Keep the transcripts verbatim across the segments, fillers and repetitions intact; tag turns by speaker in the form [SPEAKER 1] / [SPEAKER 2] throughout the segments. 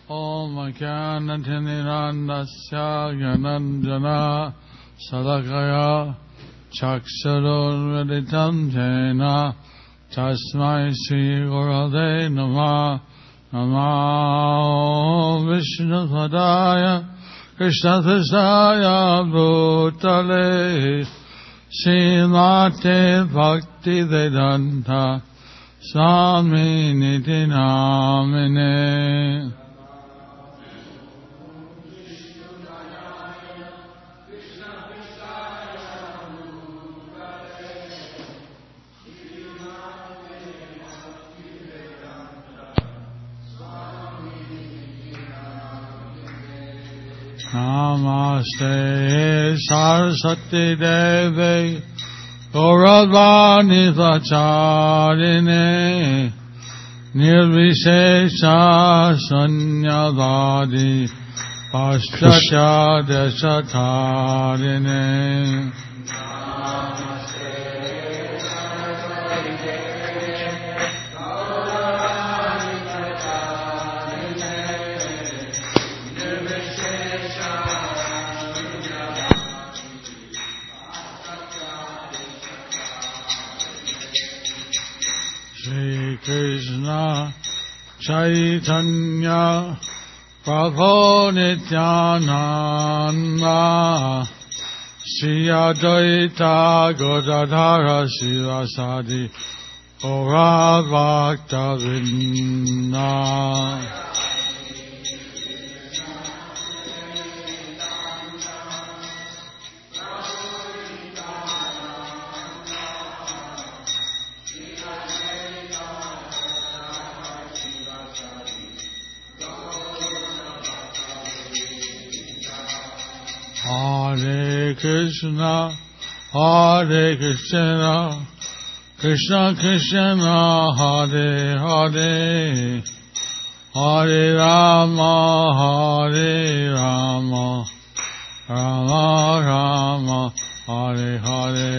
[SPEAKER 1] Om Akyanathinirandasya Gyananjana Salakaya Chakshurunveditam Jena Tasmai Sri Gurave Namah Namah Vishnu Padaya Krishna Prasaya Bhutale Srimate Bhakti Vedanta Swami Niti Namine Namaste Saraswati Devi Gauravani Vacharine Nirvishesha Sanyavadi Paschatya Deshatarine Krishna Chaitanya Prabhu Nityananda Shri Advaita Gadadhara Sivasadi Gaura Bhakta Vrinda Hare Krishna, Hare Krishna, Krishna Krishna, Hare Hare, Hare Rama, Hare Rama, Rama Rama, Hare Hare.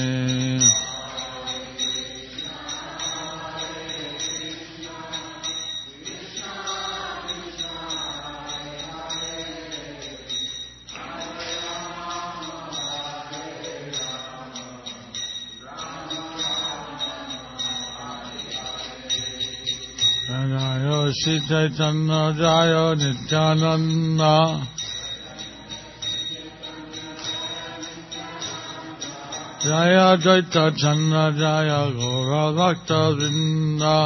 [SPEAKER 1] Jaya Shri Chaitanya Jaya Nityananda Jaya Advaita Chandra Jaya Gaura Bhakta Vrinda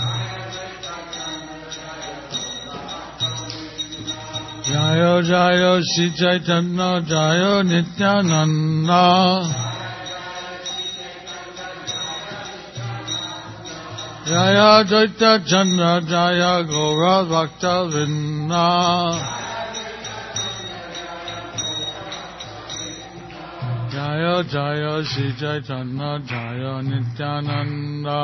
[SPEAKER 1] Jaya Jaya Shri Chaitanya Jaya Nityananda Jaya Advaita Chandra Jaya Gaura Bhakta Vrinda Jaya Jaya Shri Chaitanya Jaya Nityananda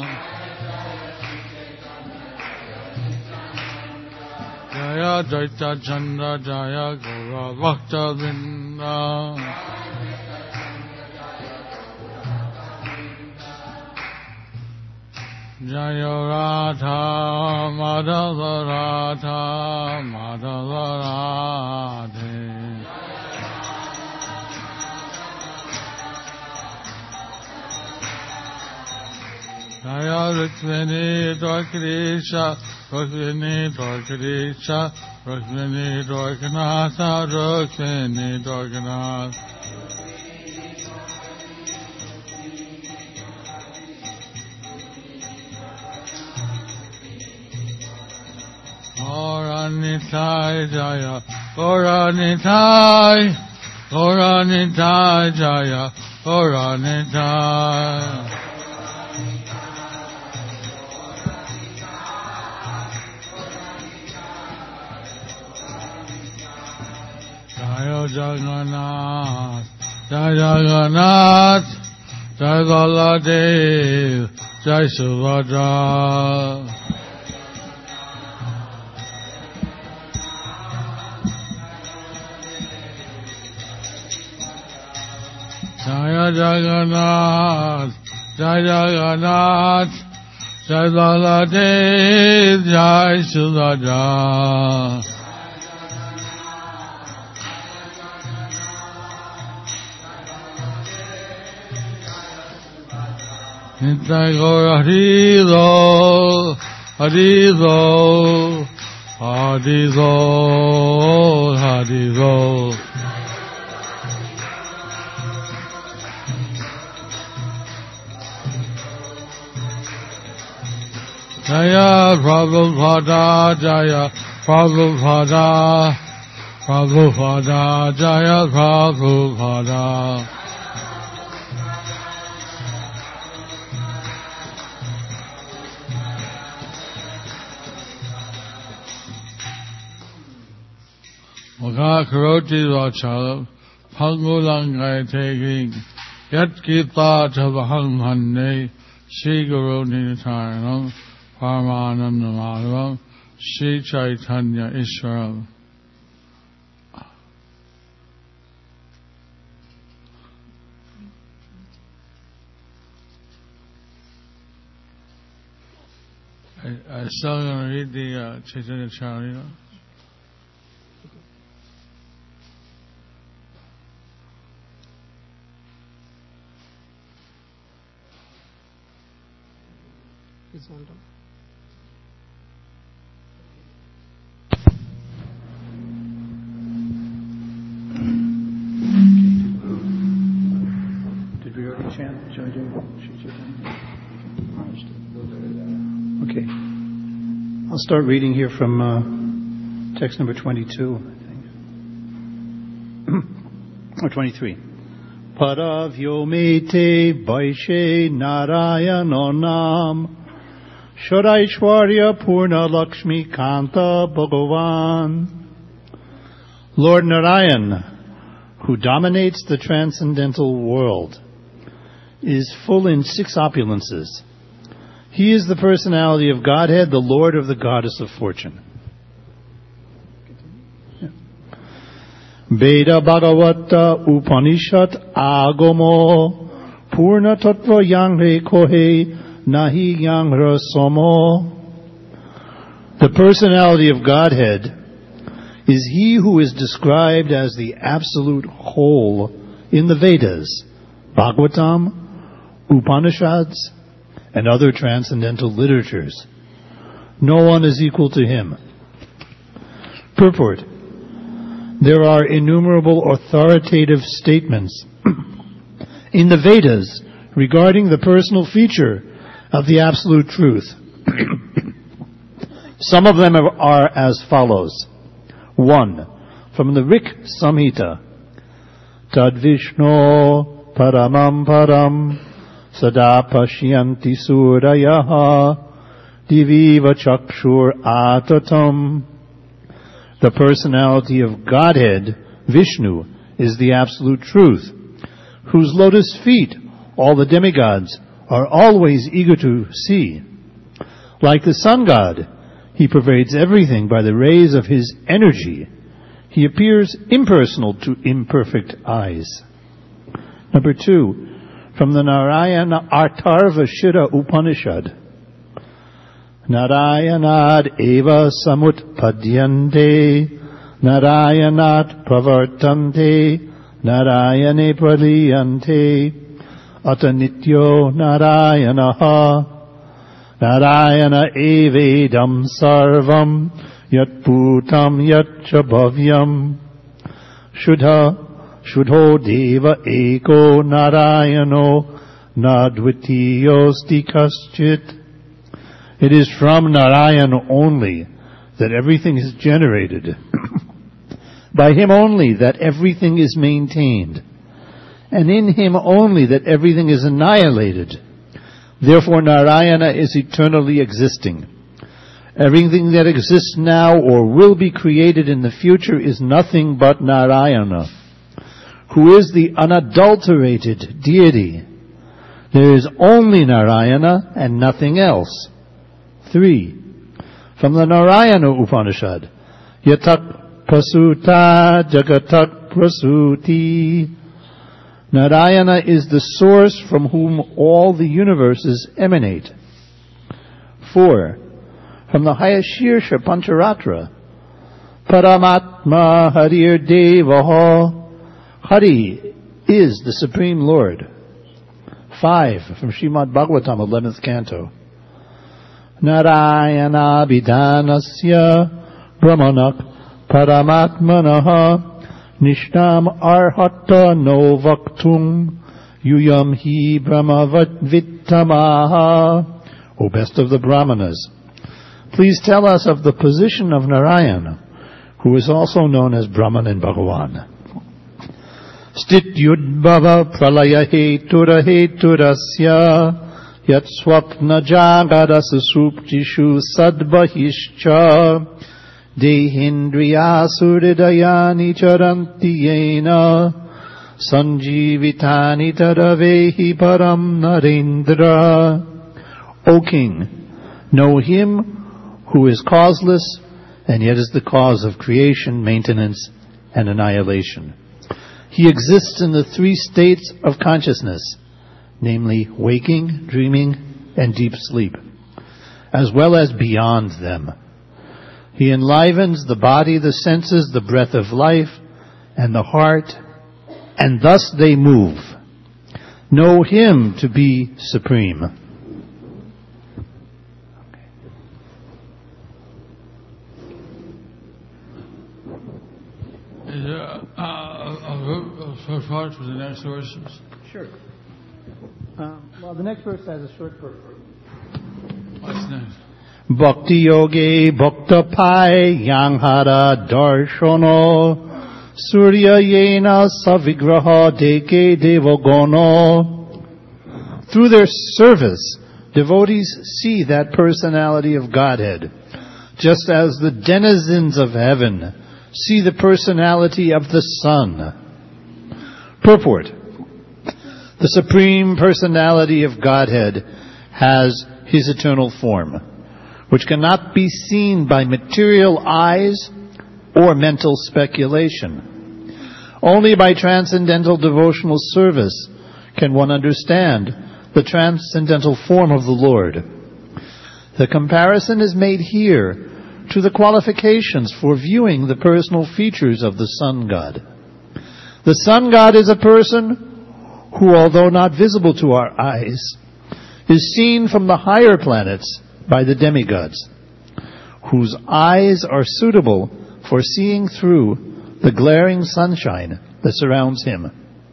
[SPEAKER 1] Jaya Advaita Chandra Jaya Gaura Bhakta Vrinda Jaya Radha Madhava Radha Madhava Radhe Jaya Rukmini Dwarkadeesha Rukmini Dwarkadeesha Rukmini Dwarkanatha Rukmini Dwarkanatha Gauranitai Jaya, Gauranitai, Gauranitai Jaya, Gauranitai. Jaya Jagannath, Jaya Jagannath, Jaya Baladev, Jaya Subhadra. Jaya Jagannath, Jaya Jagannath, Jai Baladev, Jai Sudhaja. Nitai Gaura Harido, Harido, Harido, Harido. Jaya Prabhupada, Jaya Prabhupada, Prabhupada, Jaya Prabhupada. Mukha Karoti Vachalam, Pangulangai taking, Yat Gita Chavaham Hande, Shri Guru Nitaranam, Paramanam Namadavam, Shri Chaitanya Ishwaram. I, I'm still going to read the uh, Chaitanya Charita.
[SPEAKER 2] It's on top.
[SPEAKER 3] Did we already chant? Shall we do? Okay. I'll start reading here from uh, text number twenty-two, I think. Or twenty-three. Paravyomete Vaishe Narayanonam Shadaishwarya Purna Lakshmi Kanta Bhagavan. Lord Narayan, who dominates the transcendental world, is full in six opulences. He is the personality of Godhead, the Lord of the Goddess of Fortune. Veda Bhagavata Upanishad Agamo Purna Tattva Yangre Kohe Nahi Yangra Somo. The personality of Godhead is He who is described as the absolute whole in the Vedas, Bhagavatam, Upanishads, and other transcendental literatures. No one is equal to Him. Purport. There are innumerable authoritative statements in the Vedas regarding the personal feature of the Absolute Truth. Some of them are as follows. One, from the Rik Samhita. Tad Vishno Paramam Param Sada Pashyanti Surayaha Diviva Chakshur Atatam. The personality of Godhead, Vishnu, is the Absolute Truth, whose lotus feet all the demigods are always eager to see. Like the sun god, He pervades everything by the rays of His energy. He appears impersonal to imperfect eyes. Number two, from the Narayana Atharva Shira Upanishad. Narayanad eva samutpadyante, Narayanat pravartante, Narayane praliyante, Atanityo Narayanaha, Narayana evedam sarvam, Yat putam yat chabhavyam, Shudha, Shudho deva eko Narayano, Nadvitiyosti kaschit. It is from Narayan only that everything is generated. By Him only that everything is maintained. And in Him only that everything is annihilated. Therefore Narayana is eternally existing. Everything that exists now or will be created in the future is nothing but Narayana, who is the unadulterated deity. There is only Narayana and nothing else. Three, from the Narayana Upanishad, Yatak Prasuta Jagatak Prasuti. Narayana is the source from whom all the universes emanate. Four, from the highest Shirsha Pancharatra. Paramatma Harir Devaha. Hari is the Supreme Lord. Five, from Srimad Bhagavatam, eleventh canto. Narayana Bidhanasya Brahmanak Paramatmanaha Nishnam Arhata No Vaktum Yuyam Hi Brahmavittamaha. O best of the Brahmanas, please tell us of the position of Narayan, who is also known as Brahman and Bhagavan. Stit Yudbhava Pralaya Hetura Heturasya Yat Swapna Jagada Susuptishu Sadbahischa Dehindriya Suridayani Charanti Yena Sanjivitani Tadavehi Param Narendra. O King, know him who is causeless and yet is the cause of creation, maintenance, and annihilation. He exists in the three states of consciousness, namely waking, dreaming, and deep sleep, as well as beyond them. He enlivens the body, the senses, the breath of life, and the heart, and thus they move. Know him to be supreme.
[SPEAKER 1] Is there a, a, a, a short part for the next verses?
[SPEAKER 3] Sure. Um, well, the next verse has a short verse.
[SPEAKER 1] What's next?
[SPEAKER 3] Bhakti yogi bhakta pai yanghara darshono surya yena savigraha deke devagono. Through their service, devotees see that personality of Godhead, just as the denizens of heaven see the personality of the sun. Purport. The Supreme Personality of Godhead has His eternal form, which cannot be seen by material eyes or mental speculation. Only by transcendental devotional service can one understand the transcendental form of the Lord. The comparison is made here to the qualifications for viewing the personal features of the Sun God. The Sun God is a person who, although not visible to our eyes, is seen from the higher planets by the demigods, whose eyes are suitable for seeing through the glaring sunshine that surrounds him.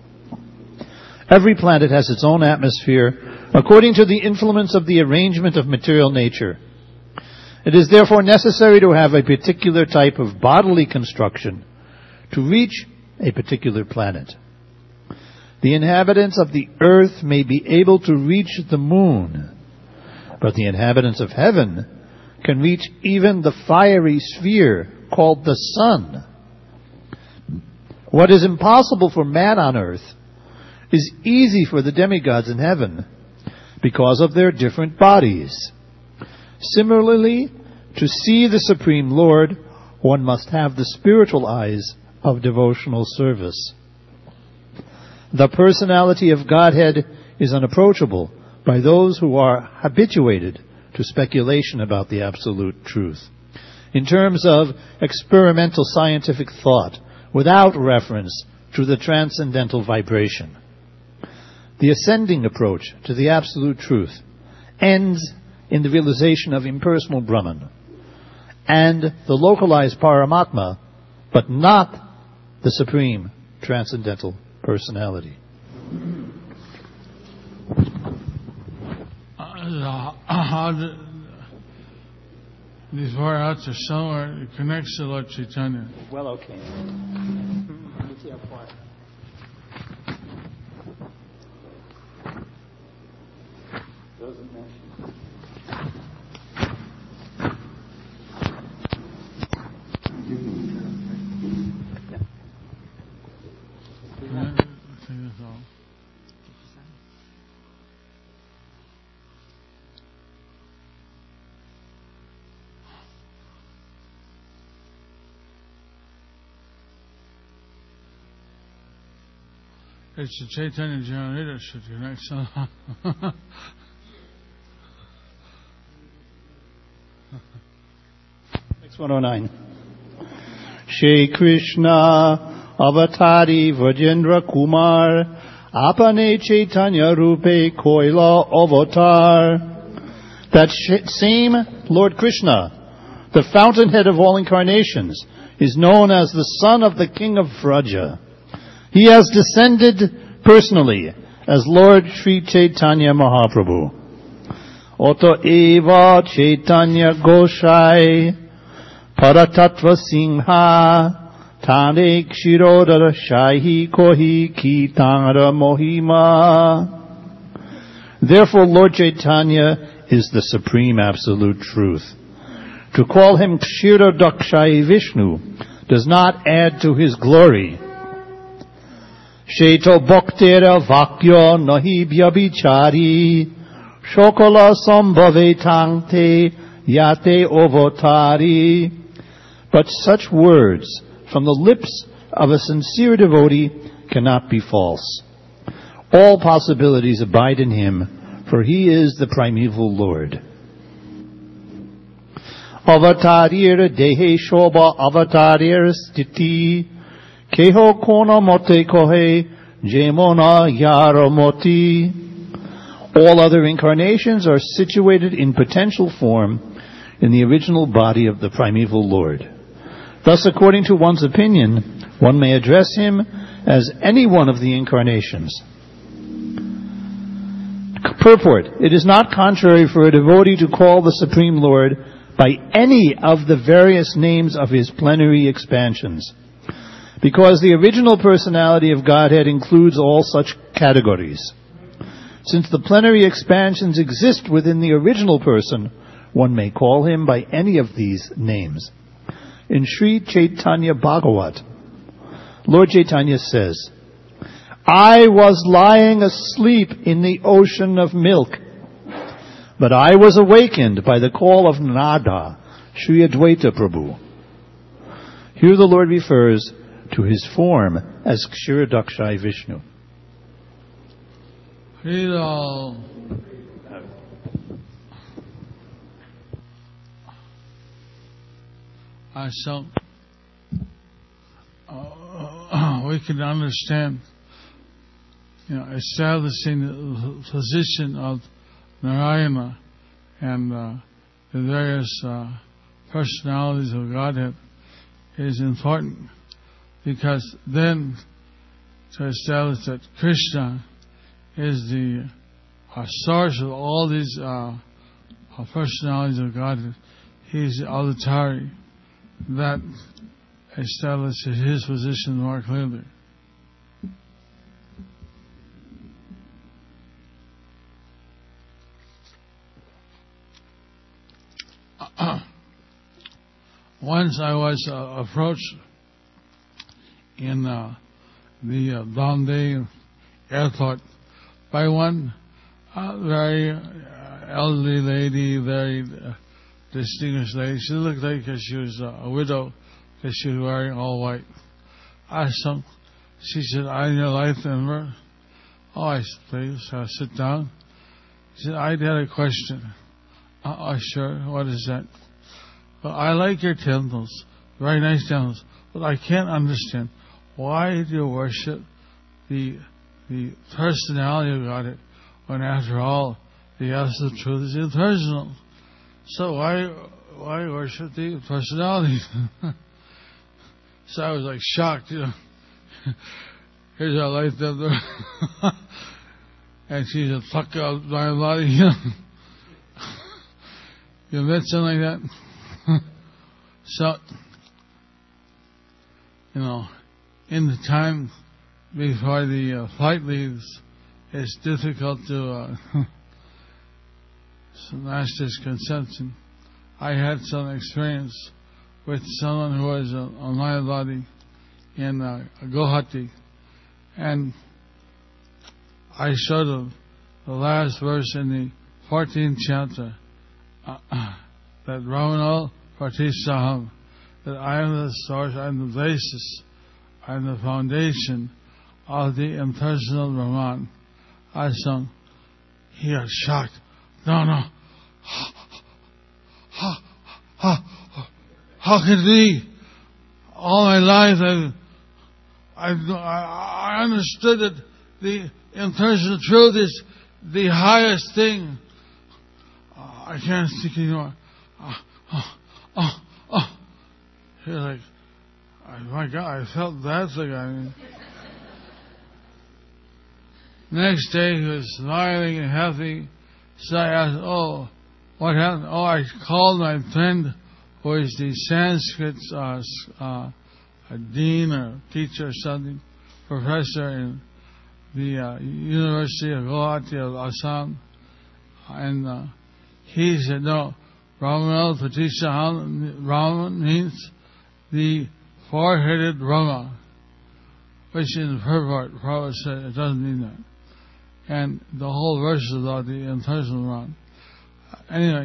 [SPEAKER 3] Every planet has its own atmosphere according to the influence of the arrangement of material nature. It is therefore necessary to have a particular type of bodily construction to reach a particular planet. The inhabitants of the earth may be able to reach the moon, but the inhabitants of heaven can reach even the fiery sphere called the sun. What is impossible for man on earth is easy for the demigods in heaven because of their different bodies. Similarly, to see the Supreme Lord, one must have the spiritual eyes of devotional service. The personality of Godhead is unapproachable by those who are habituated to speculation about the absolute truth, in terms of experimental scientific thought, without reference to the transcendental vibration. The ascending approach to the absolute truth ends in the realization of impersonal Brahman and the localized Paramatma, but not the supreme transcendental personality.
[SPEAKER 1] Uh, how did, these four outs are somewhere, it connects to Lord Chaitanya.
[SPEAKER 3] Well, okay. Let me see how far. Doesn't mention.
[SPEAKER 1] It's the Chaitanya Janarita should connect somehow.
[SPEAKER 3] one oh nine. Shri Krishna Avatari Vrajendra Kumar Apane Chaitanya Rupe Koila Avatar. That sh- same Lord Krishna, the fountainhead of all incarnations, is known as the son of the king of Vraja. He has descended personally as Lord Sri Chaitanya Mahaprabhu. Oto eva Chaitanya Goshai Paratattva Singha Tane Kshirodara Shahi Kohi Kitara Mohima. Therefore Lord Chaitanya is the supreme absolute truth. To call him Kshirodakshai Vishnu does not add to his glory. Sheto Bhaktera Vakyo Nahi Bhyabichari Shokola Sambhave Tangte Yate Ovotari. But such words from the lips of a sincere devotee cannot be false. All possibilities abide in him, for he is the primeval Lord. Avatarir dehe shobha avatarir stiti keho kona mote kohe jemona yaramoti. All other incarnations are situated in potential form in the original body of the primeval Lord. Thus, according to one's opinion, one may address him as any one of the incarnations. Purport: it is not contrary for a devotee to call the Supreme Lord by any of the various names of his plenary expansions, because the original personality of Godhead includes all such categories. Since the plenary expansions exist within the original person, one may call him by any of these names. In Sri Chaitanya Bhagavat, Lord Chaitanya says, I was lying asleep in the ocean of milk, but I was awakened by the call of Nada, Sri Advaita Prabhu. Here the Lord refers to his form as Kshirodakshai Vishnu.
[SPEAKER 1] Hilo. Uh, so uh, we can understand, you know, establishing the position of Narayana and uh, the various uh, personalities of Godhead is important, because then to establish that Krishna is the uh, source of all these uh, personalities of Godhead. He's the avatari. That establishes his position more clearly. Once I was uh, approached in uh, the uh, Bombay airport by one uh, very uh, elderly lady, very uh, distinguished lady. She looked like she was uh, a widow because she was wearing all white. I asked her, she said, I'm your life member. Oh, I said, please, uh, sit down. She said, I had a question. Uh, oh, sure, what is that? Well, I like your temples, very nice temples, but I can't understand, why do you worship the the personality of God when, after all, the absolute truth is impersonal? So why why worship the personality? So I was like shocked, you know. Here's our life member. And she said, fuck out my body, you know. You met something like that? So, you know, in the time before the uh, flight leaves, it's difficult to uh, Master's conception. I had some experience with someone who was uh, on my body in uh, Guwahati, and I showed him the last verse in the fourteenth chapter, uh, that Ramana Pratisaham, that I am the source, I am the basis, I am the foundation of the impersonal Brahman. I sung. He got shocked. No, no. Ha, ha, ha, ha, how could it be? All my life I, I, I understood that the impersonal truth is the highest thing. Uh, I can't speak anymore. Uh, oh, oh, oh. He's like, oh my God, I felt that thing. I mean. Next day he was smiling and happy. So I asked, oh, what happened? Oh, I called my friend who is the Sanskrit uh, uh, a dean or teacher or something, professor in the uh, University of Guwahati of Assam. And uh, he said, no, Brahma Pratisha Brahman means the four-headed Brahma, which in the purport, Prabhupada said it doesn't mean that. And the whole verse is about the impersonal Brahman. Anyway,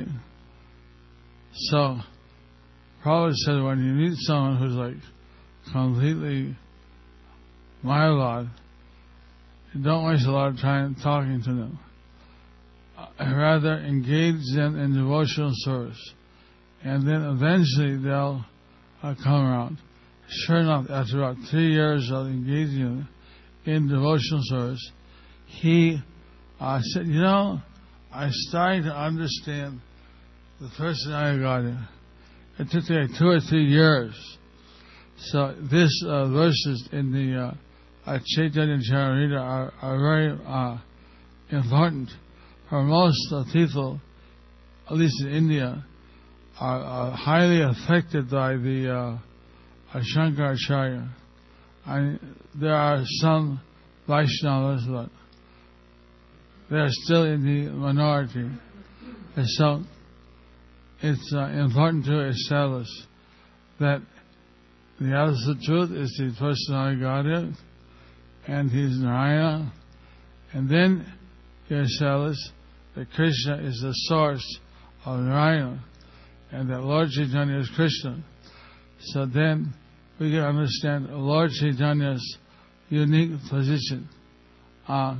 [SPEAKER 1] so Prabhupada said when you meet someone who's like completely Mayavad, don't waste a lot of time talking to them. Uh, rather, engage them in devotional service. And then eventually they'll uh, come around. Sure enough, after about three years of engaging them in devotional service, he uh, said, you know, I'm starting to understand the personality of God. It took like two or three years. So this uh, verses in the uh, uh, Chaitanya Charitamrita are, are very uh, important. For most uh, people, at least in India, are, are highly affected by the uh, uh, Shankaracharya. I, there are some Vaishnavas, but they are still in the minority. And so it's uh, important to establish that the absolute truth is the personality of Godhead, and He's Narayana. And then you establish that Krishna is the source of Narayana, and that Lord Chaitanya is Krishna. So then we can understand Lord Chaitanya's unique position, uh,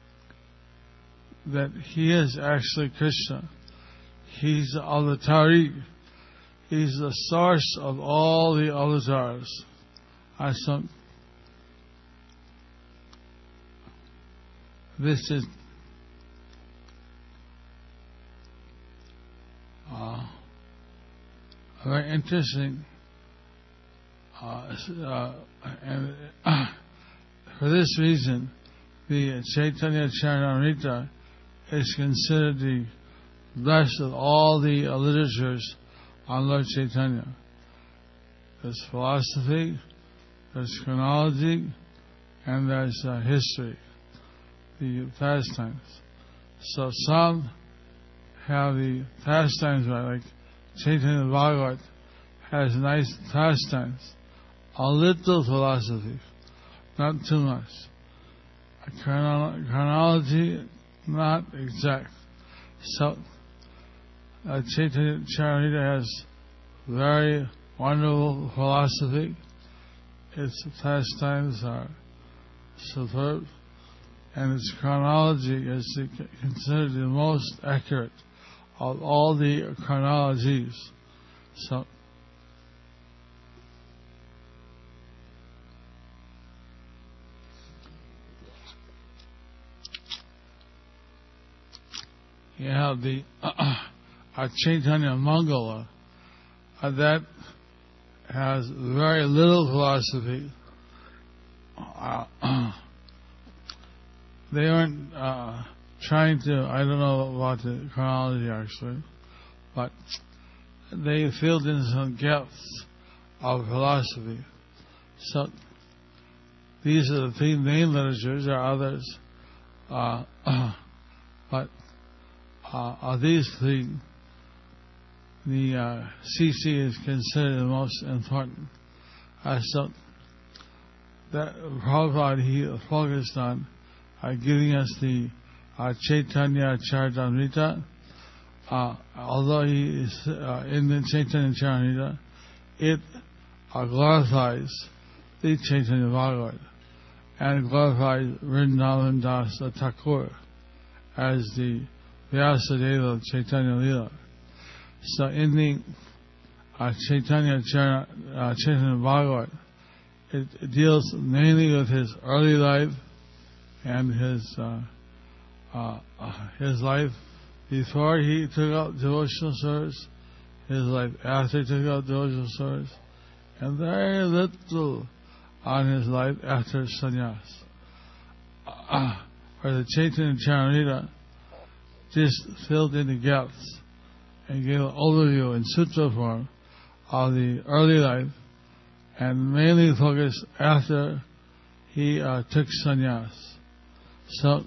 [SPEAKER 1] that He is actually Krishna. He's the avatari. He's the source of all the avatars. I some this is uh, very interesting, uh, uh, and uh, for this reason, the Chaitanya Charitamrita is considered the best of all the uh, literatures on Lord Chaitanya. There's philosophy, there's chronology, and there's uh, history, the pastimes. So some have the pastimes, right? Like Chaitanya Bhagavat has nice pastimes, a little philosophy, not too much. A chrono- chronology, not exact. So uh, Chaitanya Charitamrita has very wonderful philosophy. Its pastimes are superb, and its chronology is considered the most accurate of all the chronologies. So you have the uh, uh, Chaitanya Mangala, uh, that has very little philosophy. Uh, they aren't uh, trying to, I don't know about the chronology actually, but they filled in some gaps of philosophy. So these are the three main literatures. There are others, uh, but uh, of these three, the uh, C C is considered the most important. Uh, so that Prabhupada, he focused on uh, giving us the uh, Chaitanya Charitamrita. Uh, although he is uh, in the Chaitanya Charitamrita, it uh, glorifies the Chaitanya Bhagavat and glorifies Vrindavan Das Thakur as the Vyasadeva of Chaitanya Lila. So in the uh, Chaitanya Char- uh, Chaitanya Bhagavat, it, it deals mainly with his early life and his uh, uh, uh, his life before he took up devotional service, his life after he took up devotional service, and very little on his life after sannyas. Uh, where the Chaitanya Charitamrita just filled in the gaps and gave an overview in sutra form of the early life, and mainly focused after he uh, took sannyas. So,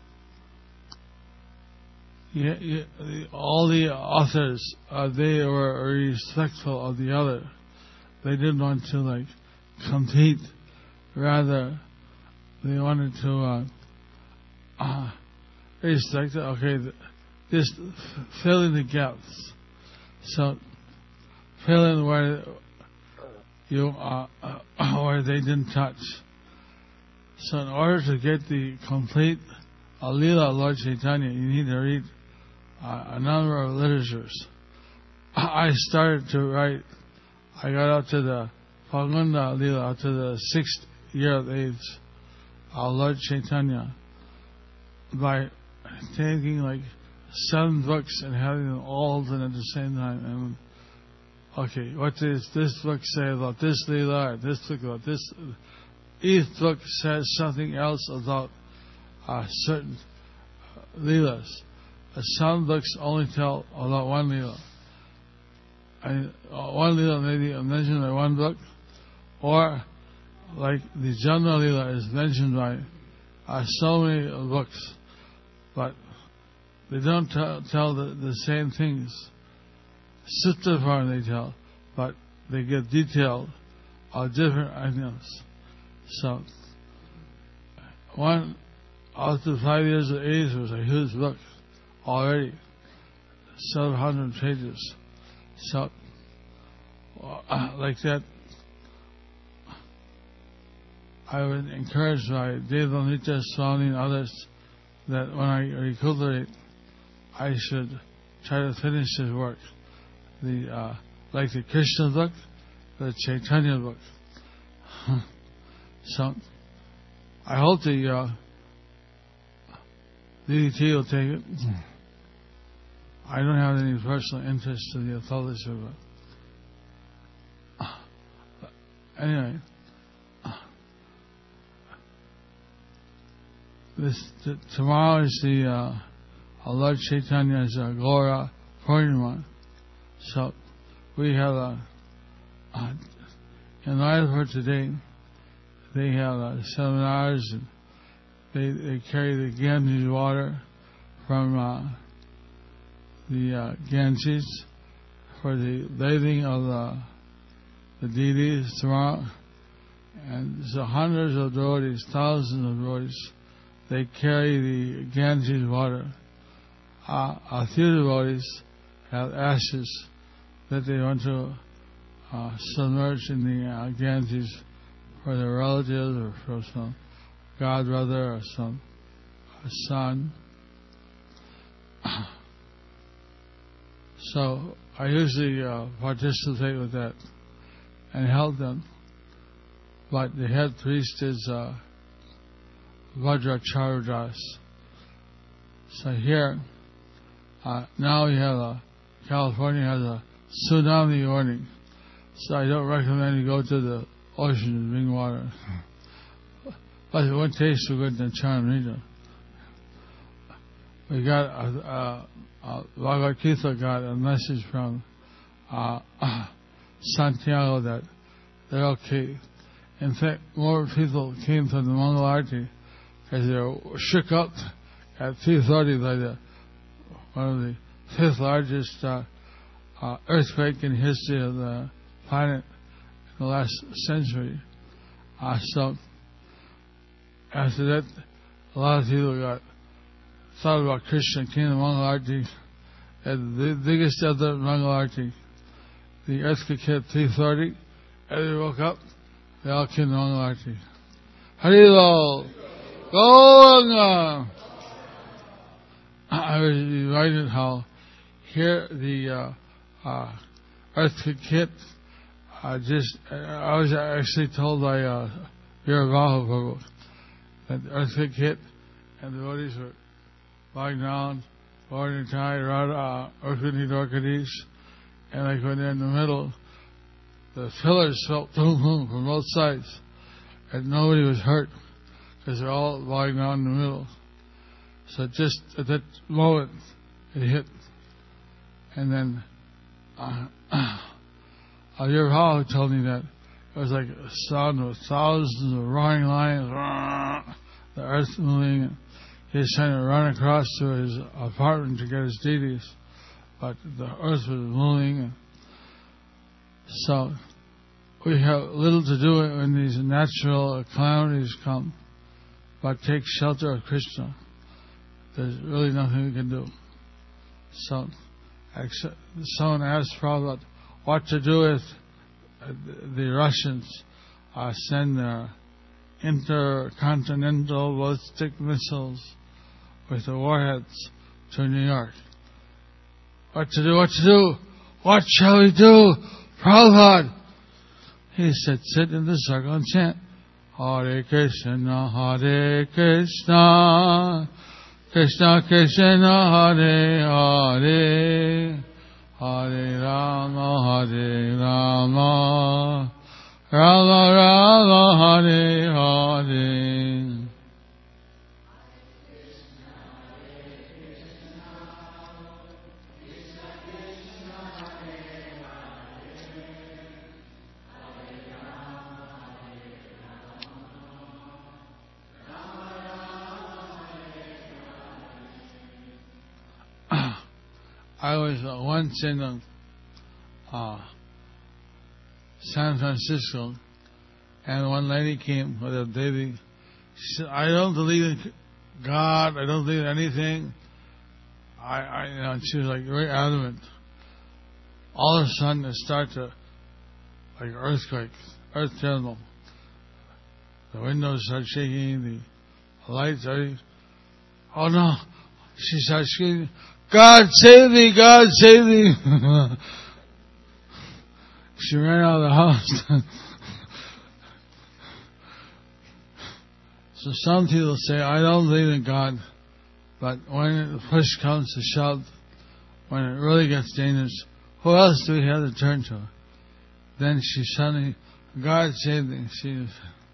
[SPEAKER 1] yeah, yeah, all the authors, uh, they were respectful of the other. They didn't want to like compete. Rather, they wanted to uh, uh, respect. Okay, just fill in the gaps. So, fill in where you uh, uh, where they didn't touch. So, in order to get the complete Alila of Lord Chaitanya, you need to read uh, a number of literatures. I started to write. I got up to the Falgunda Lila, up to the sixth year of age of Lord Chaitanya, by taking like seven books and having them all done at the same time. And okay, what does this book say about this Leela, or this book about this? Each book says something else about uh, certain Leelas. Uh, some books only tell about one Leela. And uh, one Leela may be mentioned by one book, or like the Janma Leela is mentioned by uh, so many books, but they don't tell, tell the, the same things. Sutta form they tell, but they get detailed of different items. So, one after five years of age was a huge book already, several hundred pages. So, uh, like that, I would encourage my Devanita Swami and others that when I recuperate, I should try to finish his work. The uh, like the Krishna book, the Chaitanya book. So, I hope the uh, D D T will take it. I don't have any personal interest in the publisher, but anyway, this t- tomorrow is the uh, Lord Chaitanya's uh, Gaura Purnima. So we have a uh, in light for today. They have uh, seminars, and they they carry the Ganges water from uh, the uh, Ganges for the bathing of the the deities tomorrow, and so hundreds of devotees, thousands of devotees, they carry the Ganges water. Uh, a few devotees have ashes that they want to uh, submerge in the uh, Ganges for their relatives or for some godbrother or some son. So I usually uh, participate with that and help them. But the head priest is uh, Vajracharya. So here, uh, now we have a, California has a tsunami warning. So I don't recommend you go to the ocean and drink water. But it won't taste so good in Charanita. We got a, a, a Bhagavad Gita got a message from uh, uh, Santiago that they're okay. In fact, more people came to the Mangal Arati because they were shook up at three thirty by the one of the fifth largest uh, uh, earthquake in the history of the planet in the last century. Uh, so after that, a lot of people got thought about Krishna, came to Mangal Arati, and the biggest ever Mangal Arati. The earthquake hit three thirty, and they woke up, they all came to Mangal Arati. Harilo! Gauranga! I was reminded how here the uh, uh, earthquake hit, I just, I was actually told by uh, Viravaha Prabhu that the earthquake hit and the devotees were lying down, Lord Nitai, Radha, Urkuni Dorkadis, and like when they're in the middle, the pillars felt boom boom from both sides, and nobody was hurt because they're all lying down in the middle. So just at that moment, it hit, and then uh, uh, Viravaha told me that it was like a sound of thousands of roaring lions, the earth moving. And he was trying to run across to his apartment to get his deities, but the earth was moving. So we have little to do when these natural calamities come, but take shelter of Krishna. There's really nothing we can do. So someone asked Prabhupada what to do if the Russians uh, send their intercontinental ballistic missiles with the warheads to New York. What to do, what to do? What shall we do? Prabhupada! He said, sit in the circle and chant, Hare Krishna, Hare Krishna, Krishna Krishna, Hare Hare, Hare Rama, Hare Rama, Rama Rama, Hare Hare. I was uh, once in uh, uh, San Francisco, and one lady came with a baby. She said, "I don't believe in God. I don't believe in anything." I, I, you know, she was like very adamant. All of a sudden, it started to, like earthquake, earth tremble. The windows started shaking. The lights, everything. Oh no! She started screaming, God save me, God save me. She ran out of the house. So some people say, I don't believe in God, but when the push comes to shove, when it really gets dangerous, who else do we have to turn to? Then she suddenly, God save me. She,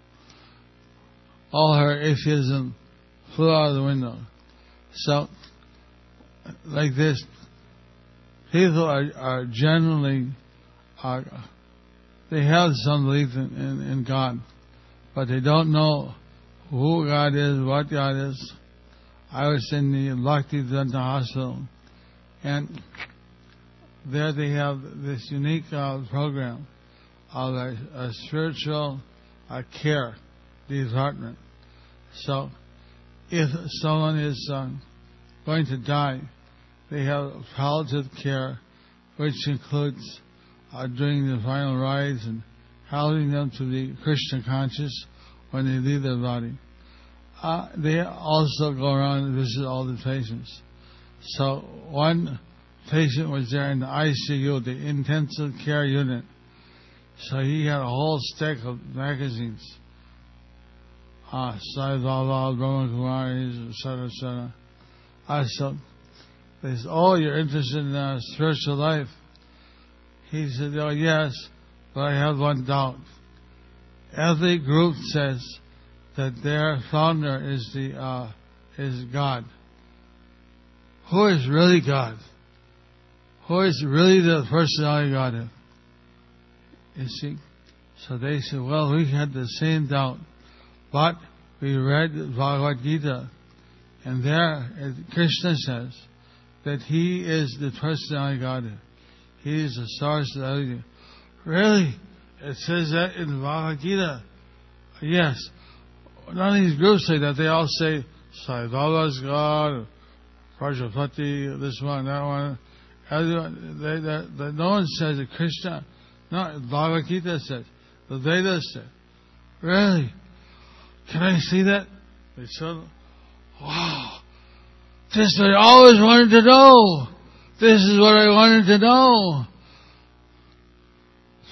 [SPEAKER 1] all her atheism flew out of the window. So, like this, people are, are generally, are, they have some belief in, in, in God, but they don't know who God is, what God is. I was in the Bhaktivedanta Hospital, and there they have this unique uh, program of a, a spiritual uh, care department. So, if someone is uh, going to die, they have palliative care, which includes uh, doing the final rites and helping them to be Krishna conscious when they leave their body. Uh, they also go around and visit all the patients. So one patient was there in the I C U, the intensive care unit. So he had a whole stack of magazines. Ah, Sai Baba, Brahma Kumaris, et cetera, et cetera. Ah, so they said, oh, you're interested in uh, spiritual life? He said, oh, yes, but I have one doubt. Every group says that their founder is the uh, is God. Who is really God? Who is really the personality of God? You see? So they said, well, we had the same doubt, but we read Bhagavad Gita, and there Krishna says that He is the personality of God. He is the source of everything. Really? It says that in Bhagavad Gita? Yes. None of these groups say that. They all say, Sai Baba's God, Prajapati, this one, that one. Everyone, they, they, they, no one says that Krishna. No, Bhagavad Gita says. The Vedas say. Really? Can I see that? They said, wow. This is what I always wanted to know. This is what I wanted to know.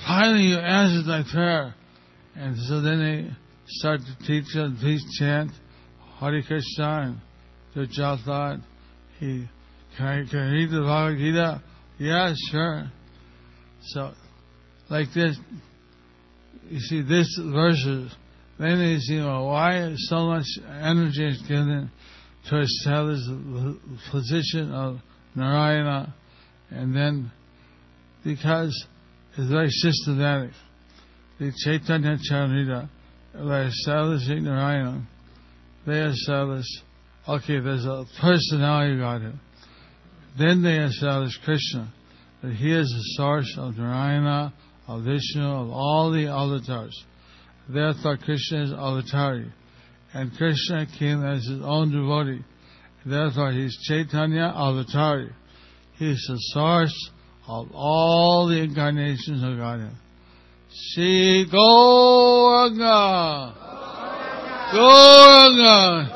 [SPEAKER 1] finally you answered my prayer. And so then they start to teach and please chant Hare Krishna and do japa. He, can I, can I read the Bhagavad Gita? Yeah, sure. So, like this, you see, this verses, then they see, well, why so much energy is given to establish the position of Narayana, and then, because it's very systematic. The Chaitanya Charita, by establishing Narayana, they establish, okay, there's a personality Godhead. Then they establish Krishna, that he is the source of Narayana, of Vishnu, of all the avatars. Therefore, Krishna is avatari. And Krishna came as his own devotee. Therefore, he is Chaitanya avatari. He is the source of all the incarnations of Godhead. Shri Gauranga! Gauranga!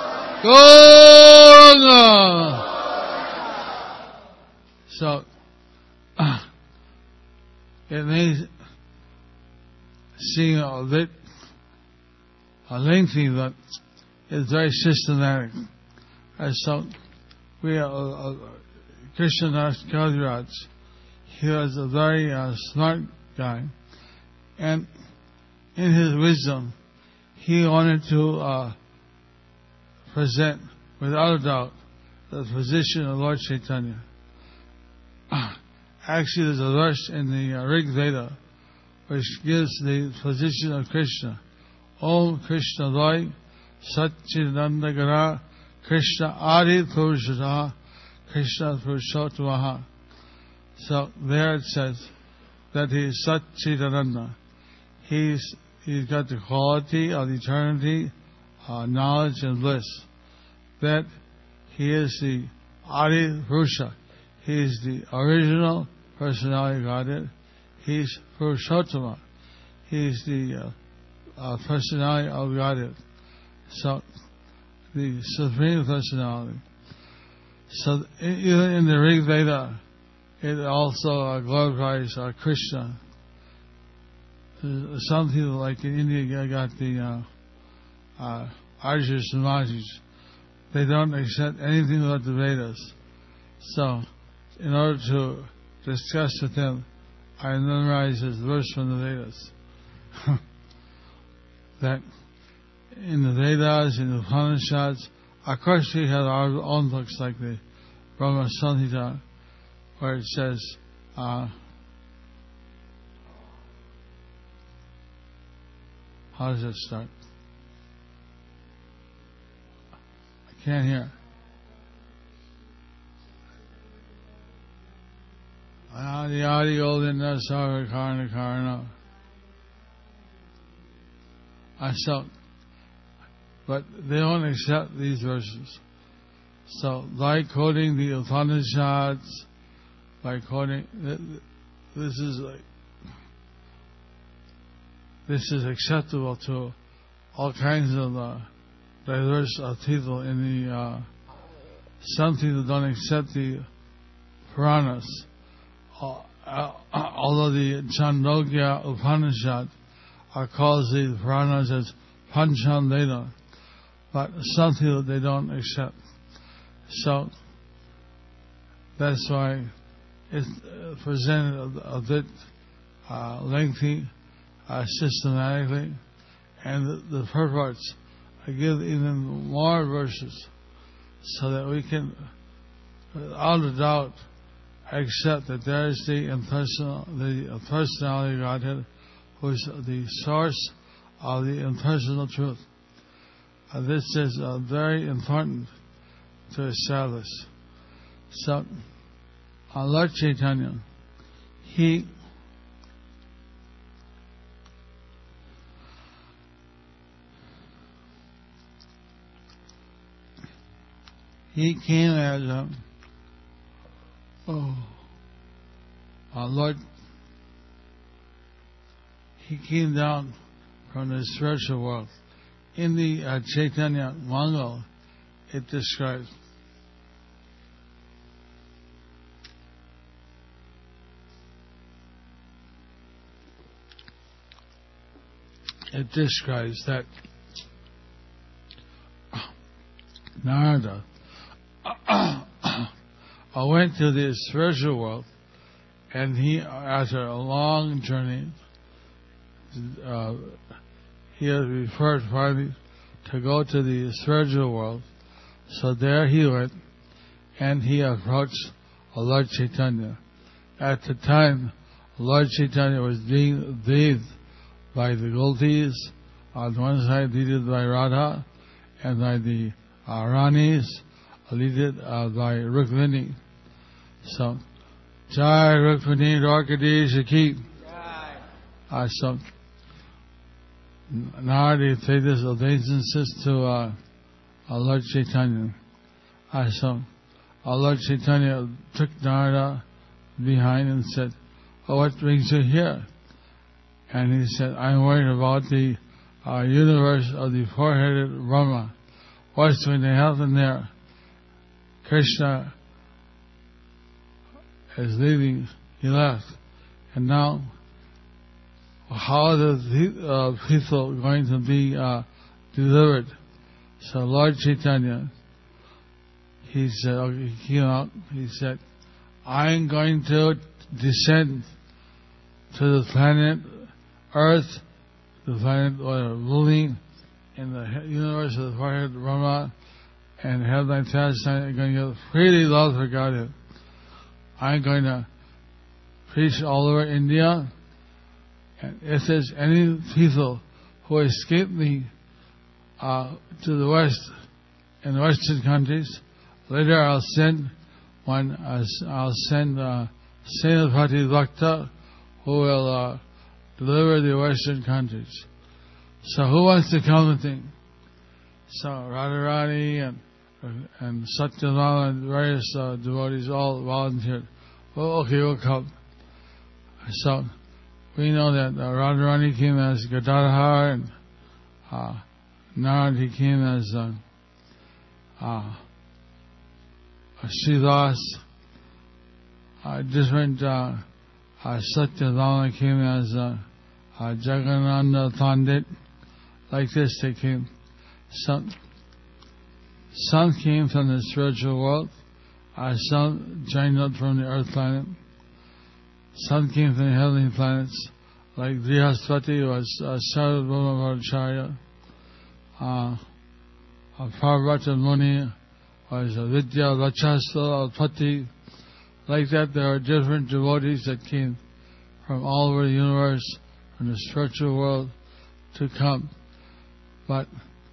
[SPEAKER 1] Gauranga! So, uh, it may seem a bit uh, lengthy, but it's very systematic. And so, we are uh, uh, Krishnadas Kaviraj. He was a very uh, smart guy, and in his wisdom, he wanted to uh, present, without a doubt, the position of Lord Chaitanya. Actually, there's a verse in the uh, Rig Veda which gives the position of Krishna. Om Krishna Dai Satchidanandagara Krishna Adi Purushadaha Krishna Purushottamaha. So there it says that he is Satchidananda. He's, he's got the quality of eternity, uh, knowledge and bliss. That he is the Adi Purusha. He is the original personality of Godhead. He's Purushottama. He is the uh, uh, personality of Godhead. So, the Supreme Personality. So, even in the Rig Veda, it also uh, glorifies uh, Krishna. Some people, like in India, got the uh, uh, Arya Samajis. They don't accept anything about the Vedas. So, in order to discuss with them, I memorize this verse from the Vedas. That in the Vedas, in the Upanishads, of course we have our own books like the Brahma Samhita, where it says, uh, how does it start? I can't hear. Adi Adi Govinda Sarva Karna Karna. I so, but they don't accept these verses. So, by quoting the Upanishads, by quoting, this is like, this is acceptable to all kinds of uh, diverse uh, people in the, uh, some people don't accept the Puranas. Uh, uh, although the Chandogya Upanishad uh, calls the Puranas as Pancham Veda, but some people they don't accept. So that's why it's uh, presented a, a bit uh, lengthy, uh, systematically, and the, the purports uh, give even more verses so that we can, without a doubt, accept that there is the impersonal, the personality of Godhead, who is the source of the impersonal truth. Uh, this is uh, very important to establish. So, uh, Lord Chaitanya, he he came as a Oh, uh, Lord, he came down from the spiritual world. In the uh, Chaitanya Mangal, it describes it describes that Narada went to the spiritual world, and he, after a long journey, uh, he was referred finally to go to the spiritual world. So there he went, and he approached Lord Chaitanya. At the time, Lord Chaitanya was being bathed by the gopis, on one side leaded by Radha, and by the uh, Ranis, leaded uh, by Rukmini. So, Jai Rukmini Dwarkadesha Ki. Uh, so, Narada paid this obeisances to uh, uh, Lord Chaitanya. Uh, so, uh, Lord Chaitanya took Narada behind and said, "Oh, what brings you here?" And he said, "I'm worried about the uh, universe of the four-headed Brahma. What's going to happen there? Krishna is leaving. He left. And now, how are the uh, people going to be uh, delivered?" So Lord Chaitanya, he said, okay, he came out, he said, "I'm going to descend to the planet Earth, the planet uh, ruling in the universe of the four-headed Brahma, and have my pastime. I'm going to get freely love for Godhead. I'm going to preach all over India, and if there's any people who escape me uh, to the West, in the Western countries, later I'll send one, uh, I'll send uh, Senapati Bhakta, who will uh, deliver the Western countries. So who wants to come with me?" So Radharani and and Satyalal and various uh, devotees all volunteered. "Well, okay, we'll come." So we know that uh, Radharani came as Gadadhar, and uh, Narad he came as uh, uh, Srivas. Uh, different uh, uh, Satyalal came as uh, uh, Jagannatha Pandit. Like this they came. Some, some came from the spiritual world. Uh, some joined up from the earth planet. Some came from the heavenly planets. Like Brihaspati was uh, Sarvabhauma Bhattacharya. Uh, uh, Parvata Muni was uh, Vidya Vachasla Alpati. Like that, there are different devotees that came from all over the universe, from the spiritual world, to come. But,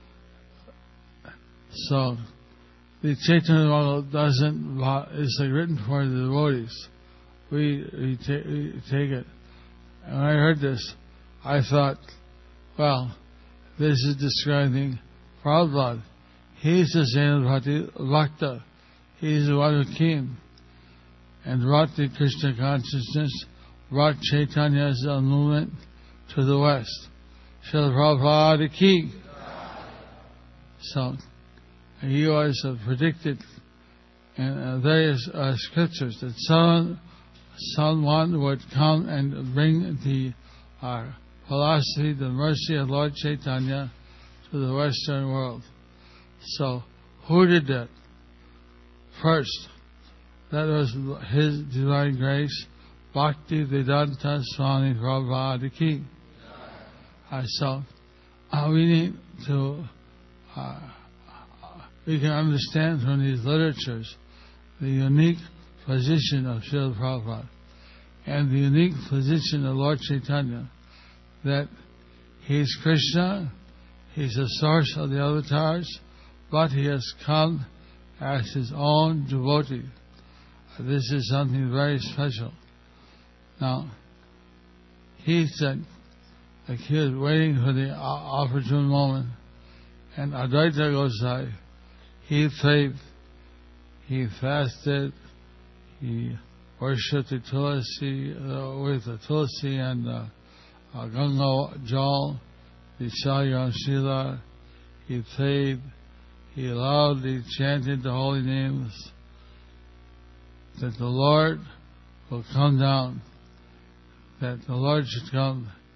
[SPEAKER 1] so, the Chaitanya Mahaprabhu doesn't, it's like written for the devotees. We, we, ta- we take it. And when I heard this, I thought, well, this is describing Prabhupada. He's the Senapati Bhakta. He's the one who came and brought the Krishna consciousness, brought Chaitanya's movement to the West. Srila Prabhupada Ki. So, he was uh, predicted in uh, various uh, scriptures that someone, someone would come and bring the uh, philosophy, the mercy of Lord Chaitanya to the Western world. So, who did that? First, that was His Divine Grace, Bhakti Vedanta Swami Prabhupada Ki. Uh, so, uh, we need to, uh, we can understand from these literatures the unique position of Srila Prabhupada and the unique position of Lord Chaitanya, that he is Krishna, he is the source of the avatars, but he has come as his own devotee. Uh, this is something very special. Now, he said, like he was waiting for the opportune moment, and Advaita Gosai, he prayed, he fasted, he worshipped the Tulasi uh, with the Tulasi and uh, uh, Ganga Jal, the Shayam Shila, he prayed, he loudly chanted the holy names, that the Lord will come down, that the Lord should come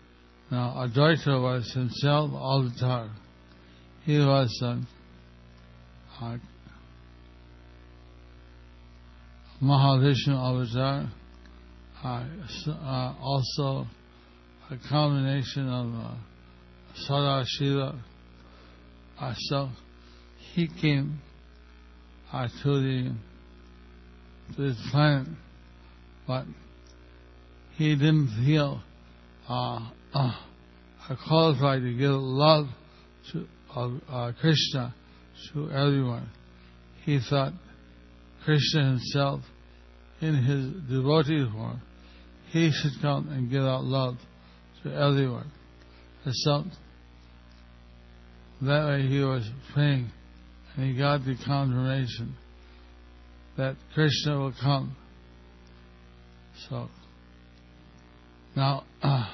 [SPEAKER 1] Now, Advaita was himself avatar. He was uh, uh, Mahavishnu avatar, uh, uh, also a combination of uh, Sadashiva. Uh, so he came uh, to the to this planet, but he didn't feel uh, uh, qualified to give love to uh, uh, Krishna to everyone. He thought Krishna himself, in his devotee form, he should come and give out love to everyone. And so that way he was praying, and he got the confirmation that Krishna will come. So now, uh,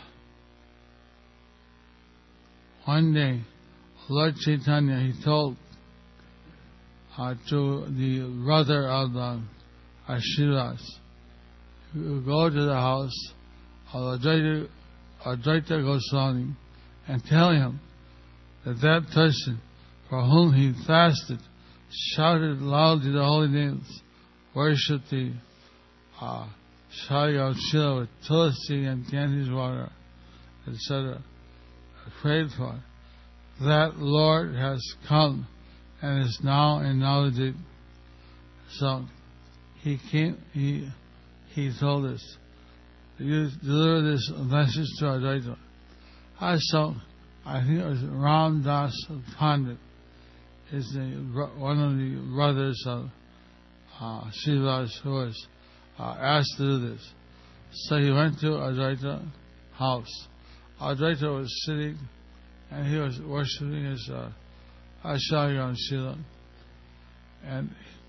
[SPEAKER 1] one day, Lord Chaitanya, he told uh, to the brother of the Ashivas, go to the house of Advaita, Advaita Goswami and tell him that that person for whom he fasted, shouted loudly the holy names, worshipped the uh, Shari of Shila with Tulsi and Ganges water, et cetera, prayed for. That Lord has come and is now in Navadvip. So he came, he he told us, you deliver this message to Advaita. I saw, I think it was Ram Das Pandit, is the, one of the brothers of uh, Srivas who was uh, asked to do this. So he went to Advaita house. Advaita was sitting and he was worshipping his uh, Acharya Shila. And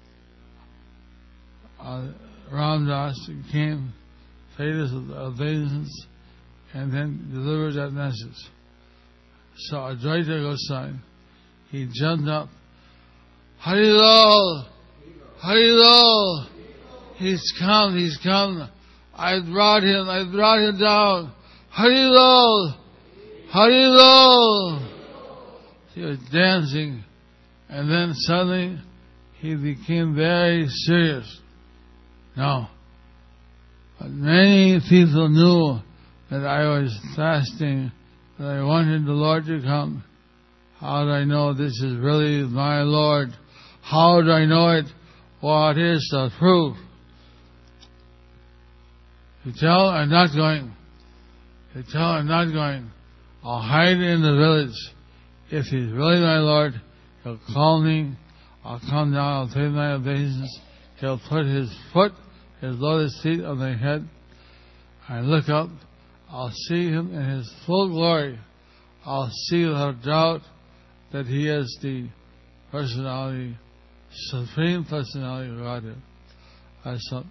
[SPEAKER 1] uh, Ram Das came, paid his obeisance, and then delivered that message. So Advaita Goswami, he jumped up, Harilal, Harilal, he's come, he's come. I brought him, I brought him down. Harilal, Harilal. He was dancing, and then suddenly he became very serious. Now, many people knew that I was fasting, that I wanted the Lord to come. How do I know this is really my Lord? How do I know it? What is the proof? You tell I'm not going. You tell I'm not going. I'll hide in the village. If he's really my Lord, he'll call me. I'll come down, I'll pay my obeisance. He'll put his foot, his lotus feet on my head. I look up, I'll see him in his full glory. I'll see without doubt that he is the personality, supreme personality of Godhead. I saw.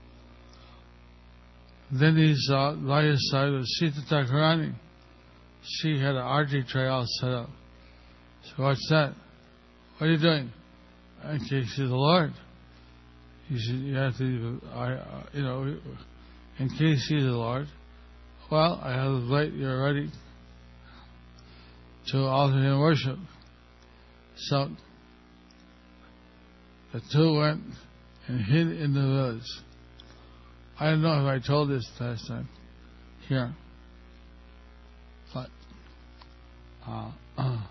[SPEAKER 1] Then he saw by his side was Sita Thakurani. She had an archery trail set up. So what's that? What are you doing? In case she's the Lord. You should, you have to, I, you know, in case she's the Lord. Well, I have the plate, you're ready to offer him worship. So the two went and hid in the village. I don't know if I told this last time here, but uh, uh,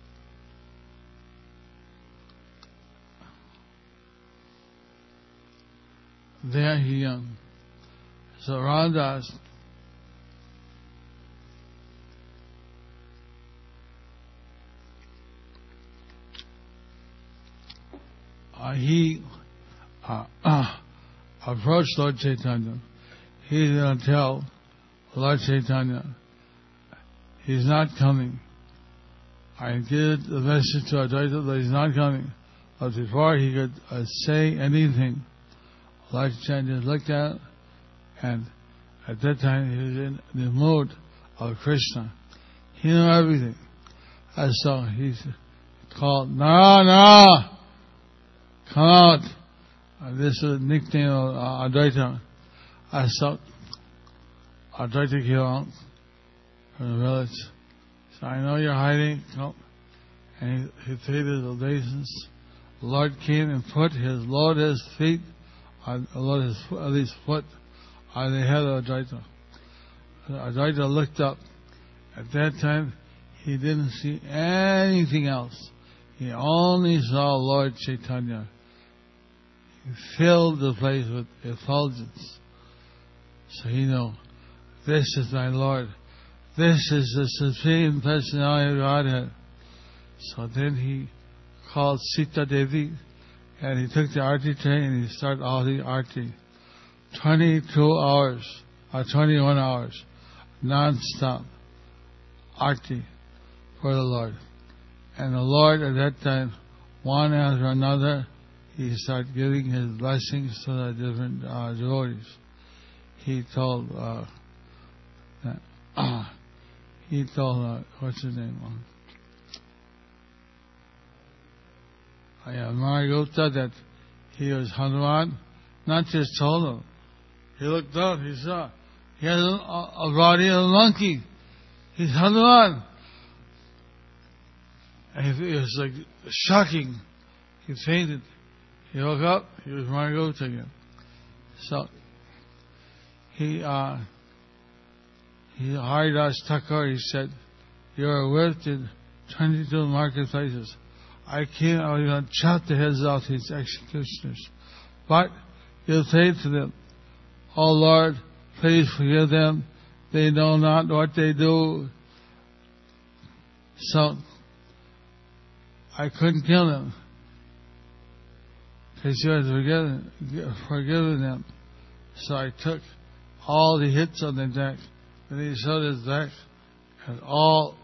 [SPEAKER 1] there he um, so Ram Das uh, he uh, uh, approached Lord Chaitanya. He's going to tell Lord Chaitanya he's not coming. I give the message to Advaita that he's not coming. But before he could uh, say anything, Lord Chaitanya looked at him, and at that time he was in the mood of Krishna. He knew everything. And so he called, Nara, Nara, come out. Uh, this is a nickname of uh, Advaita. I saw Advaita came out from the village. So I know you're hiding. Come. And he, he treated the obeisance. The Lord came and put his lotus feet on lotus, at least foot on the head of Advaita. Advaita looked up. At that time, he didn't see anything else. He only saw Lord Chaitanya. He filled the place with effulgence. So he knew, this is my Lord. This is the Supreme Personality of Godhead. So then he called Sita Devi, and he took the arti train and he started all the arti. twenty-two hours, or twenty-one hours, non-stop arti for the Lord. And the Lord at that time, one after another, he started giving his blessings to the different uh, devotees. He told, uh, uh, he told, uh, what's his name? Uh, yeah, Marigupta, that he was Hanuman. Not just told him. He looked up, he saw, he has a, a body of a monkey. He's Hanuman. And it was like shocking. He fainted. He woke up, he was Marigupta again. So, he, uh, he, Haridas Thakur, he said, you are worth in twenty-two marketplaces. I came, I was going to chop the heads off these executioners. But, you'll say to them, oh Lord, please forgive them. They know not what they do. So, I couldn't kill them. Because you had forgiven, forgiven them. So I took all the hits on the deck. And he showed his deck. And all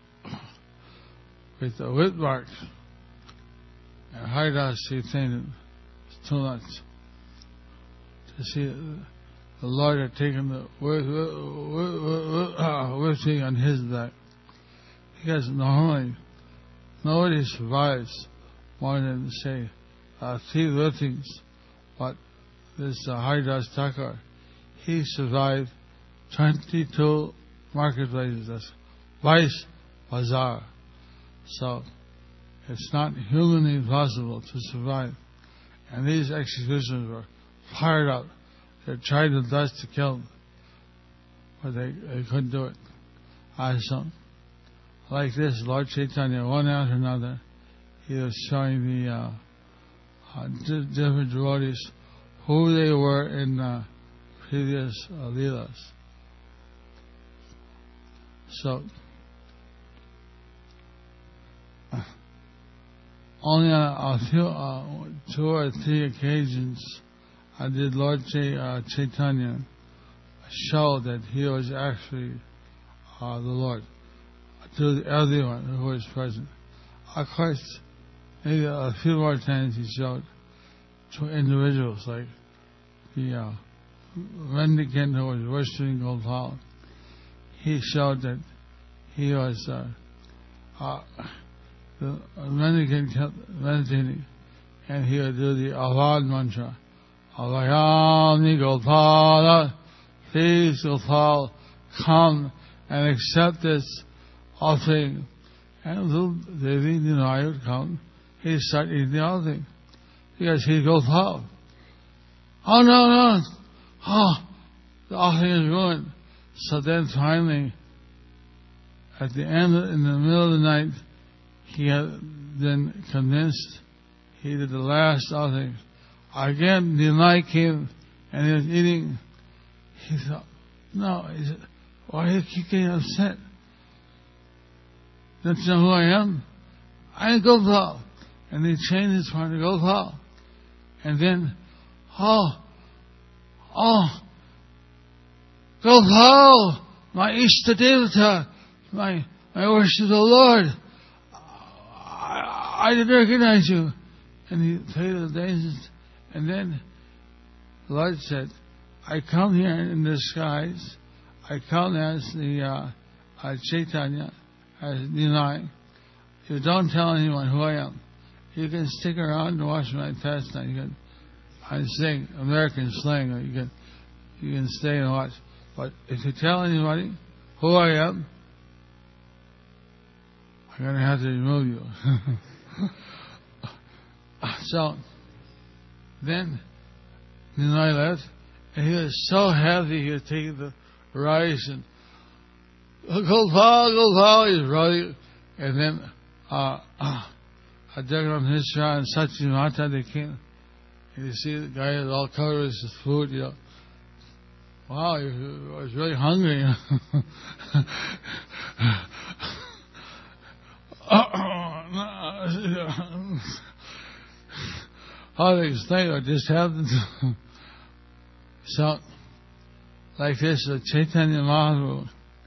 [SPEAKER 1] with the whip marks. And Haridas, he fainted. It's too much. To see the Lord had taken the whipping on his back. Because normally, nobody survives more than, say, uh, three whippings. But this uh, Haridas Thakur, he survived twenty-two marketplaces. That's Vice Bazaar. So, it's not humanly possible to survive. And these executions were fired up. They tried their best to kill him, but they, they couldn't do it. I saw, like this, Lord Chaitanya, one after another, he was showing the uh, uh, di- different devotees who they were in uh, previous uh, leelas. So, uh, only on a few, uh, two or three occasions, I did Lord Ch- uh, Chaitanya show that he was actually uh, the Lord to everyone who was present. Of course, maybe a few more times he showed to individuals, like the uh, mendicant who was worshiping Gopal. He showed that he was uh, uh, the mendicant kept meditating, and he would do the Avad mantra. Avayami Gopala, please Gopal, come and accept this offering. And little Devi Ninayi would come, he'd start eating the offering. Because he'd Gopal. Oh no, no, oh, the offering is ruined. So then finally, at the end, in the middle of the night, he had been convinced he did the last offering. Again, the night came and he was eating. He thought, no, he said, why do you keep getting upset? Don't you know who I am? I am Gopal. And he changed his part to Gopal. And then, oh, oh, Gopal, my Ishta Devata, my, my worship of the Lord. I, I didn't recognize you. And he paid the daisies. And then the Lord said, I come here in disguise. I come as the uh, uh, Chaitanya, as Ninayi. You don't tell anyone who I am. You can stick around and watch my pastime. You can, I sing American slang. Or you can, you can stay and watch. But if you tell anybody who I am, I'm going to have to remove you. So, then, the night left, and he was so happy he was taking the rice and Gopal, Gopal, he's running. And then, uh, uh, Jagannath Mishra and Sachi Mata, they came. And you see the guy is all covered with his food, you know. Wow, he was really hungry. You know? How to explain what just happened? So, like this, uh, Chaitanya Mahaprabhu,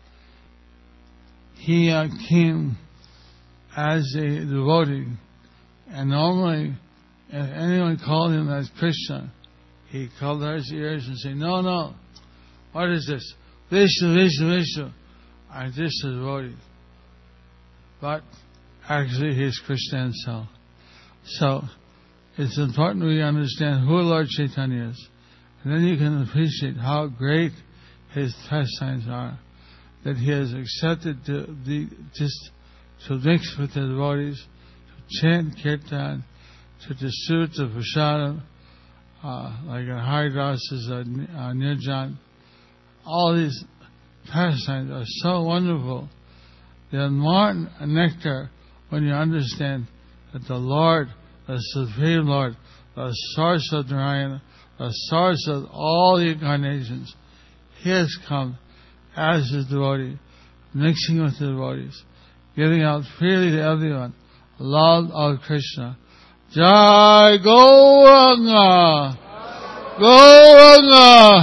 [SPEAKER 1] he uh, came as a devotee, and normally, if anyone called him as Krishna, he called his ears and say, "No, no, what is this? Vishnu, Vishnu, Vishnu. I'm just a devotee." But actually, he's Krishna himself. So, it's important we understand who Lord Chaitanya is. And then you can appreciate how great his pastimes are. That he has accepted to the, just to mix with the devotees, to chant kirtan, to distribute the prasadam, uh, like in Haridas' uh, uh, Nirjan. All these pastimes are so wonderful. They're more nectar when you understand that the Lord, the Supreme Lord, the source of Narayana, the source of all the incarnations, he has come as his devotee, mixing with the devotees, giving out freely to everyone love of Krishna. Jai Gauranga! Gauranga!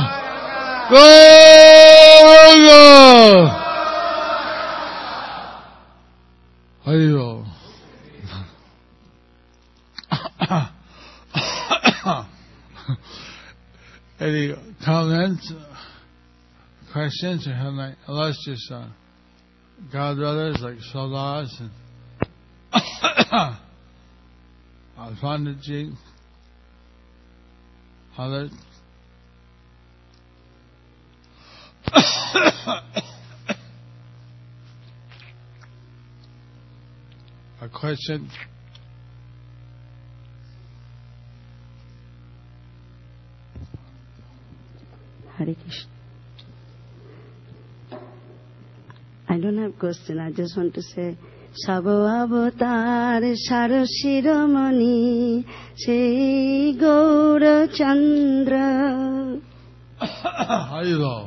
[SPEAKER 1] Gauranga! Haribo. Any comments, questions, or have my illustrious uh, God brothers like Solas and Alfandaji, others? A question?
[SPEAKER 4] Hare Krishna. I don't have question. I just want to say, Sabo avatar saro shiromani sei Gaura Chandra.
[SPEAKER 1] Haribo.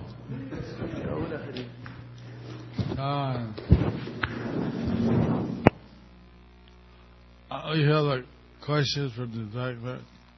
[SPEAKER 1] Uh, you have like questions from the back there?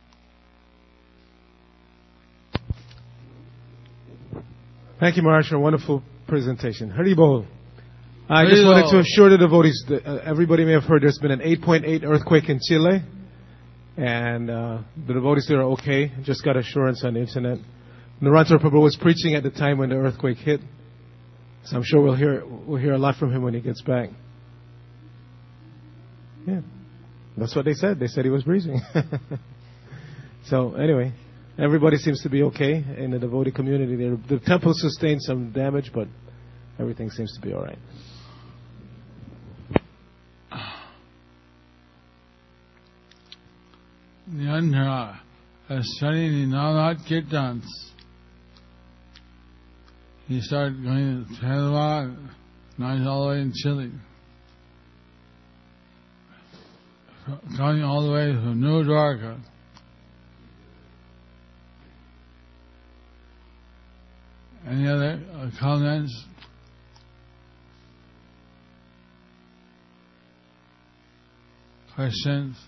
[SPEAKER 5] Thank you, Maharaj, for a wonderful presentation. Haribol. I
[SPEAKER 1] Haribol.
[SPEAKER 5] just wanted to assure the devotees that uh, everybody may have heard there's been an eight point eight earthquake in Chile, and uh, the devotees there are okay. Just got assurance on the internet. Narantara Prabhu was preaching at the time when the earthquake hit, so I'm sure we'll hear we'll hear a lot from him when he gets back. Yeah, that's what they said. They said he was breathing. So anyway. Everybody seems to be okay in the devotee community. The, the temple sustained some damage, but everything seems to be all right.
[SPEAKER 1] Nyandra is studying the Navrat Kirtans. He started going to Kerala, now he's all the way in Chile. Going all the way from New Dwarka. Any other uh, comments? Questions?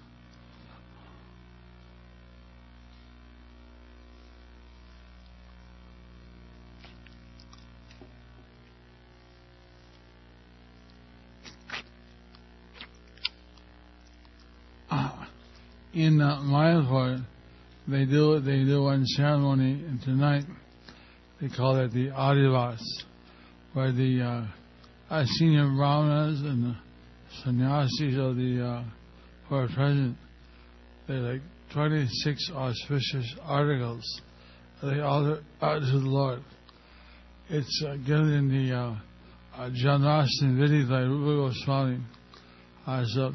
[SPEAKER 1] Uh, in uh, Mayapur, they do they do one ceremony tonight. They call it the Adivas, where the uh, uh, senior brahmanas and the sannyasis of the uh, who are present, they like twenty-six auspicious articles they offer uh, to the Lord. It's uh, given in the uh, uh, Janmashtami Vidhi by Rupa Goswami, Uh, so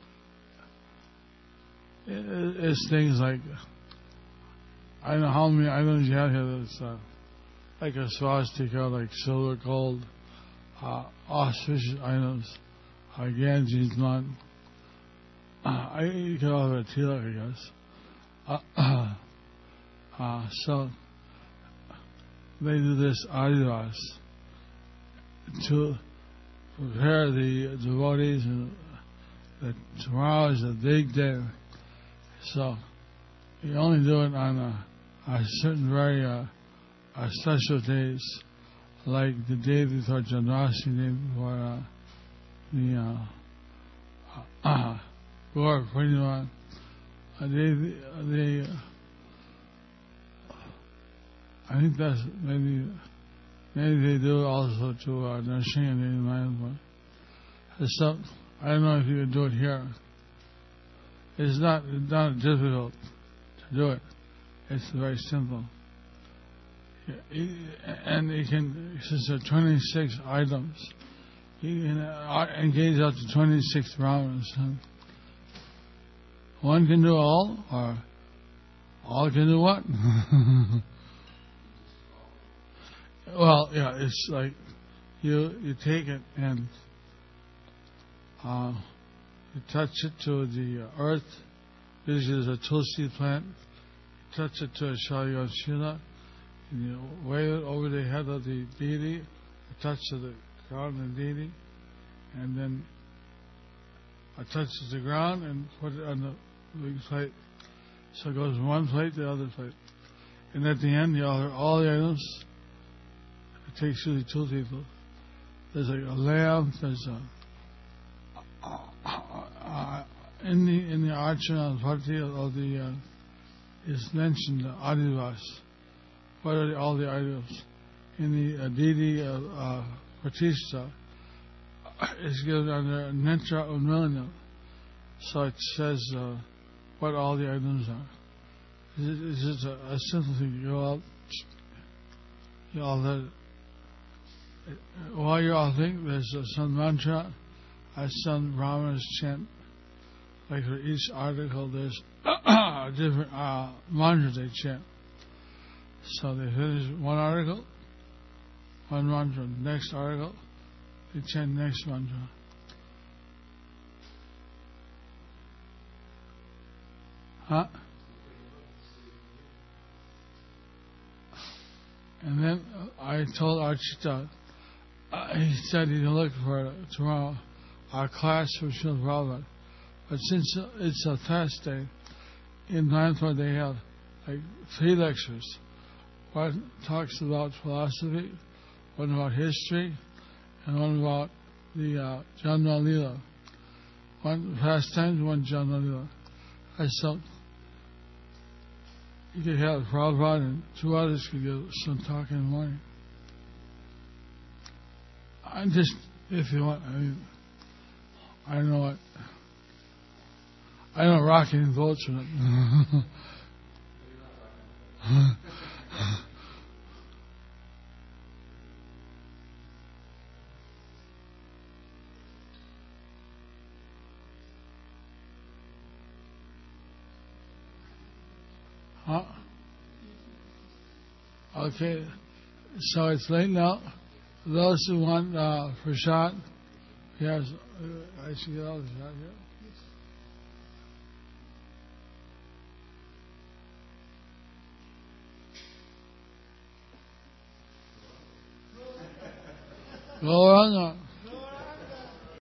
[SPEAKER 1] it, it's things like, I don't know how many items you have here. That's uh, like a swastika, like silver, gold, uh, auspicious items, uh, Ganges, not. Uh, I you could all have a tilak, I guess. Uh, uh, uh, so they do this adivas to prepare the devotees, and that tomorrow is a big day. So you only do it on a, a certain very uh, uh, special days, like the day before Janmashtami, day before uh, the uh, uh, Gaur Purnima. Uh, they, they, uh, I think that's maybe, maybe they do also to uh, Narsingh and Nirmala. So I don't know if you can do it here. It's not, it's not difficult to do it. It's very simple. And you can, since there are twenty-six items, you can uh, engage up to twenty-six Brahmins. One can do all, or all can do what? Well, yeah, it's like you you take it and uh, you touch it to the earth. This is a tulsi plant. You touch it to a Shaiva Shila, and you wave it over the head of the deity, you touch to the ground of the deity, and then I touch the ground and put it on the big plate. So it goes from one plate to the other plate. And at the end, you offer all the items. It takes usually two people. There's like a lamb, there's a, uh, uh, in the in the Archana Bhakti of the, uh, is mentioned the Adivas. What are the, all the items? In the uh, deity of uh, Pratishta, it's given under Netra Unmilana. So it says uh, what all the items are. It's just a, a simple thing. You all, you all let it. While you all think there's uh, some mantra, uh, some Brahmanas chant, like for each article there's a different uh, mantra they chant. So they finish one article, one mantra, next article, they chant next mantra. Huh? And then uh, I told Archita, uh, he said he'd look for tomorrow our class for Srila Prabhupada. But since it's a fast day, in Nagpur they have like three lectures. One talks about philosophy, one about history, and one about the uh, Janma Lila. One pastimes, one Janma Lila. I thought you could have Prabhupada and two others could give some talk in the morning. I just, if you want, I mean, I don't know what, I don't rock any votes for it. Huh? Okay, so it's late now. Those who want uh, prasad, yes, uh, I should get all the prasad here. Go on.